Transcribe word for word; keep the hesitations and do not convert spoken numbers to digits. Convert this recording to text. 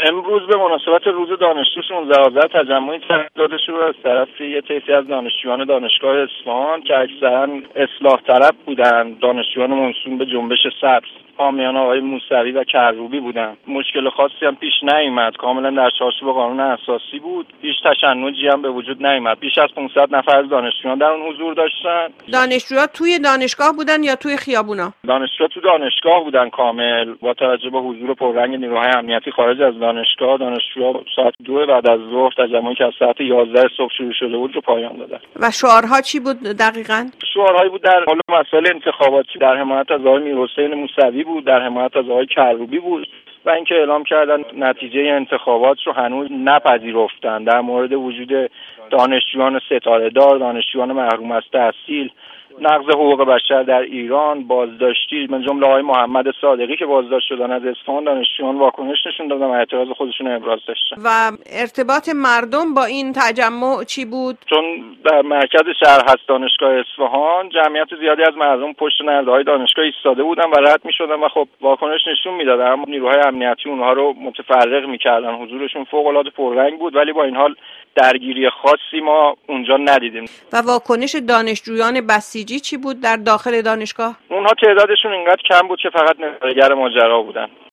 امروز به مناسبت روز دانشجو شانزده آذر تجمعی داده شد از طرف یه طیفی از دانشجویان دانشگاه اصفهان که اکثرا اصلاح طلب بودن، دانشجویان منسوب به جنبش سبز، حامیان آقای موسوی و کروبی بودن. مشکل خاصی هم پیش نیامد، کاملا در چارچوب قانون اساسی بود. هیچ تشنجی هم به وجود نیامد. بیش از پانصد نفر از دانشجویان در اون حضور داشتن. دانشجوها توی دانشگاه بودن یا توی خیابونا؟ دانشجوها تو دانشگاه بودن کامل. با توجه به حضور پررنگ نیروهای امنیتی خارج از دانشگاه، دانشجوها ساعت دو بعد از ظهر تجمعی که از ساعت یازده صبح شروع شده بود رو پایان دادن. و شعارها چی بود دقیقاً؟ شعارهایی بود در حال مسائل انتخاباتی، در حمایت از آقای میرحسین موسوی بود، در حمایت از آقای کروبی بود و اینکه اعلام کردن نتیجه انتخابات رو هنوز نپذیرفتن. در مورد وجود دانشجویان ستاره دار، دانشجویان محروم از تحصیل، نقض حقوق بشر در ایران، بازداشتی، من جمله آقای محمد صادقی که بازداشت شدن از اصفهان، دانشجویان واکنش نشون دادن و اعتراض خودشون ابراز داشتن. و ارتباط مردم با این تجمع چی بود؟ چون در مرکز شهر هست دانشگاه اصفهان، جمعیت زیادی از مردم پشت نرده‌های دانشگاه ایستاده بودن و رد می‌شدن و خب واکنش نشون میدادن، اما نیروهای امنیتی اونها رو متفرق می‌کردن. حضورشون فوق‌العاده پررنگ بود، ولی با این حال درگیری خاصی ما اونجا ندیدیم. و واکنش دانشجویان بسیجی چی بود در داخل دانشگاه؟ اونها تعدادشون اینقدر کم بود که فقط نگران ماجرا بودن.